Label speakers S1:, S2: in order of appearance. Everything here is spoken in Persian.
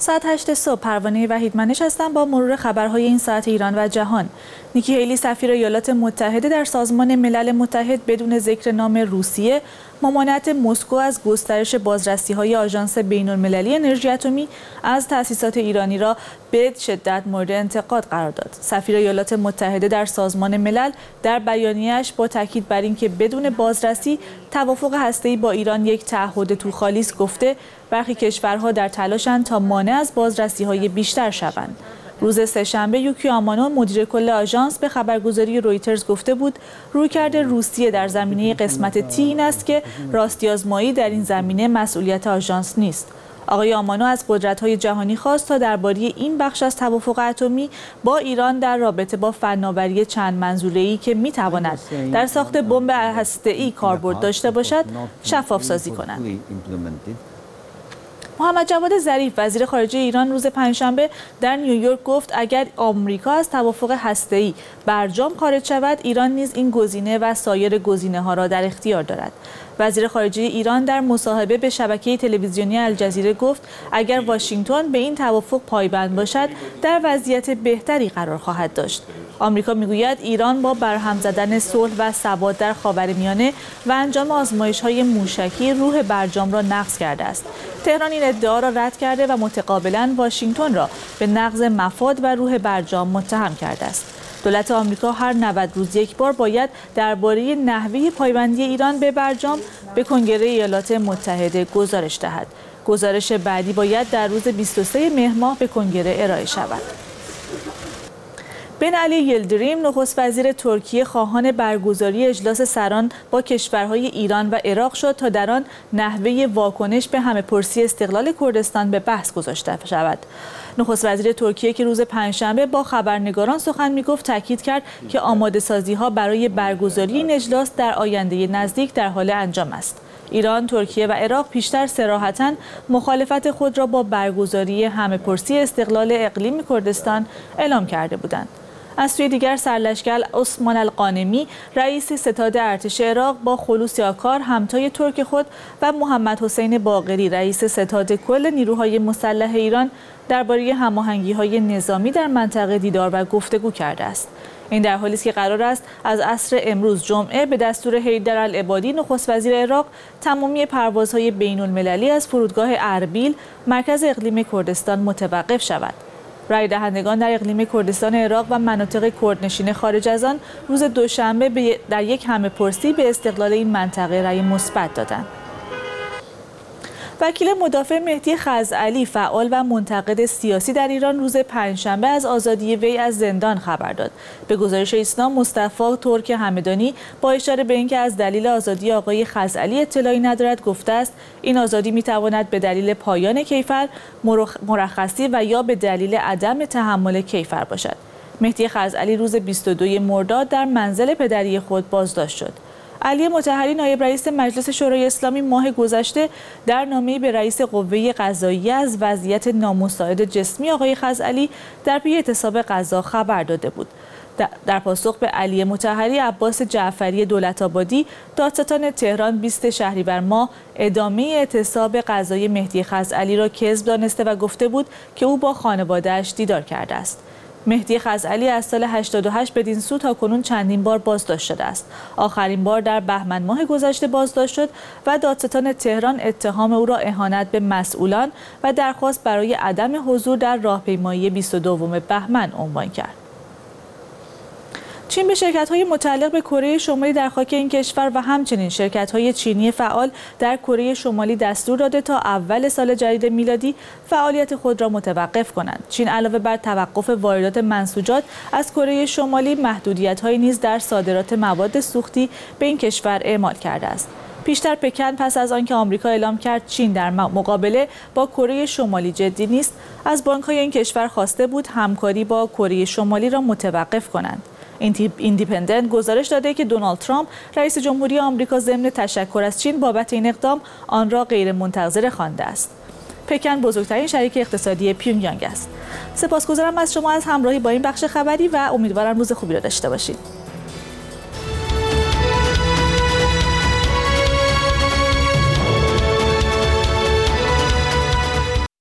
S1: ساعت 8 صبح پروانه وحیدمنش هستم با مرور خبرهای این ساعت ایران و جهان. نیکی هیلی سفیر ایالات متحده در سازمان ملل متحد بدون ذکر نام روسیه ممانعت مسکو از گسترش بازرسی‌های آژانس بین‌المللی انرژی اتمی از تأسیسات ایرانی را به شدت مورد انتقاد قرار داد. سفیر ایالات متحده در سازمان ملل در بیانیه‌اش با تاکید بر اینکه بدون بازرسی توافق هسته‌ای با ایران یک تعهد توخالی است گفته برخی کشورها در تلاشند تا مانع از بازرسی‌های بیشتر شوند. روز سه‌شنبه یوکیو آمانو مدیر کل آژانس به خبرگزاری رویترز گفته بود رویکرد روسیه در زمینه قسمت تی این است که راستی‌آزمایی در این زمینه مسئولیت آژانس نیست. آقای آمانو از قدرت‌های جهانی خواست تا درباره این بخش از توافق اتمی با ایران در رابطه با فناوری چند منظوره‌ای که می‌تواند در ساخت بمب هسته‌ای کاربرد داشته باشد شفاف سازی کنند. محمد جواد ظریف وزیر خارجه ایران روز پنجشنبه در نیویورک گفت اگر آمریکا از توافق هسته‌ای برجام خارج شود ایران نیز این گزینه و سایر گزینه‌ها را در اختیار دارد. وزیر خارجه ایران در مصاحبه به شبکه تلویزیونی الجزیره گفت اگر واشنگتن به این توافق پایبند باشد در وضعیت بهتری قرار خواهد داشت. آمریکا میگوید ایران با برهم زدن صلح و ثبات در خاورمیانه و انجام آزمایش‌های موشکی روح برجام را نقض کرده است. تهران این ادعا را رد کرده و متقابلاً واشنگتن را به نقض مفاد و روح برجام متهم کرده است. دولت آمریکا هر 90 روز یک بار باید درباره نحوه پایبندی ایران به برجام به کنگره ایالات متحده گزارش دهد. گزارش بعدی باید در روز 23 مهر ماه به کنگره ارائه شود. بن علی یلدریم نخست وزیر ترکیه خواهان برگزاری اجلاس سران با کشورهای ایران و عراق شد تا در آن نحوه واکنش به همه‌پرسی استقلال کردستان به بحث گذاشته شود. نخست وزیر ترکیه که روز پنجشنبه با خبرنگاران سخن می‌گفت تاکید کرد که آماده‌سازی‌ها برای برگزاری این اجلاس در آینده نزدیک در حال انجام است. ایران، ترکیه و عراق پیشتر صراحتاً مخالفت خود را با برگزاری همه‌پرسی استقلال اقلیم کردستان اعلام کرده بودند. از سوی دیگر سرلشکر عثمان القانمی رئیس ستاد ارتش عراق با خلوص یاکار همتای ترک خود و محمد حسین باقری رئیس ستاد کل نیروهای مسلح ایران درباره هماهنگی‌های نظامی در منطقه دیدار و گفتگو کرده است. این در حالی است که قرار است از عصر امروز جمعه به دستور حیدرالعبادی نخست وزیر عراق تمامی پروازهای بین‌المللی از فرودگاه اربیل مرکز اقلیم کردستان متوقف شود. رای دهندگان در اقلیم کردستان عراق و مناطق کردنشین خارج از آن روز دوشنبه در یک همه‌پرسی به استقلال این منطقه رای مثبت دادند. وکیل مدافع مهدی خزعلی فعال و منتقد سیاسی در ایران روز پنجشنبه از آزادی وی از زندان خبر داد. به گزارش ایسنا مصطفی ترک همدانی با اشاره به اینکه از دلیل آزادی آقای خزعلی اطلاعی ندارد گفته است این آزادی میتواند به دلیل پایان کیفر مرخصی و یا به دلیل عدم تحمل کیفر باشد. مهدی خزعلی روز 22 مرداد در منزل پدری خود بازداشت شد. علی مطهری نایب رئیس مجلس شورای اسلامی ماه گذشته در نامه‌ای به رئیس قوه قضاییه از وضعیت نامساعد جسمی آقای خزعلی در پی اعتصاب قضا خبر داده بود. در پاسخ به علی مطهری عباس جعفری دولت‌آبادی دادستان تهران 20 شهریور ماه ادامه اعتصاب قضایی مهدی خزعلی را کذب دانسته و گفته بود که او با خانواده‌اش دیدار کرده است. مهدی خزعلی از سال 88 بدین سو تا کنون چندین بار بازداشت شده است. آخرین بار در بهمن ماه گذشته بازداشت شد و دادستان تهران اتهام او را اهانت به مسئولان و درخواست برای عدم حضور در راهپیمایی 22 بهمن عنوان کرد. چین به شرکت‌های متعلق به کره شمالی در خاک این کشور و همچنین شرکت‌های چینی فعال در کره شمالی دستور داده تا اول سال جدید میلادی فعالیت خود را متوقف کنند. چین علاوه بر توقف واردات منسوجات از کره شمالی محدودیت‌هایی نیز در صادرات مواد سوختی به این کشور اعمال کرده است. پیشتر پکن پس از آنکه آمریکا اعلام کرد چین در مقابله با کره شمالی جدی نیست، از بانک‌های این کشور خواسته بود همکاری با کره شمالی را متوقف کنند. ایندیپندنت گزارش داده که دونالد ترامپ رئیس جمهوری آمریکا ضمن تشکر از چین بابت این اقدام آن را غیرمنتظره خوانده است. پکن بزرگترین شریک اقتصادی پیونگیانگ است. سپاسگزارم از شما از همراهی با این بخش خبری و امیدوارم روز خوبی را داشته باشید.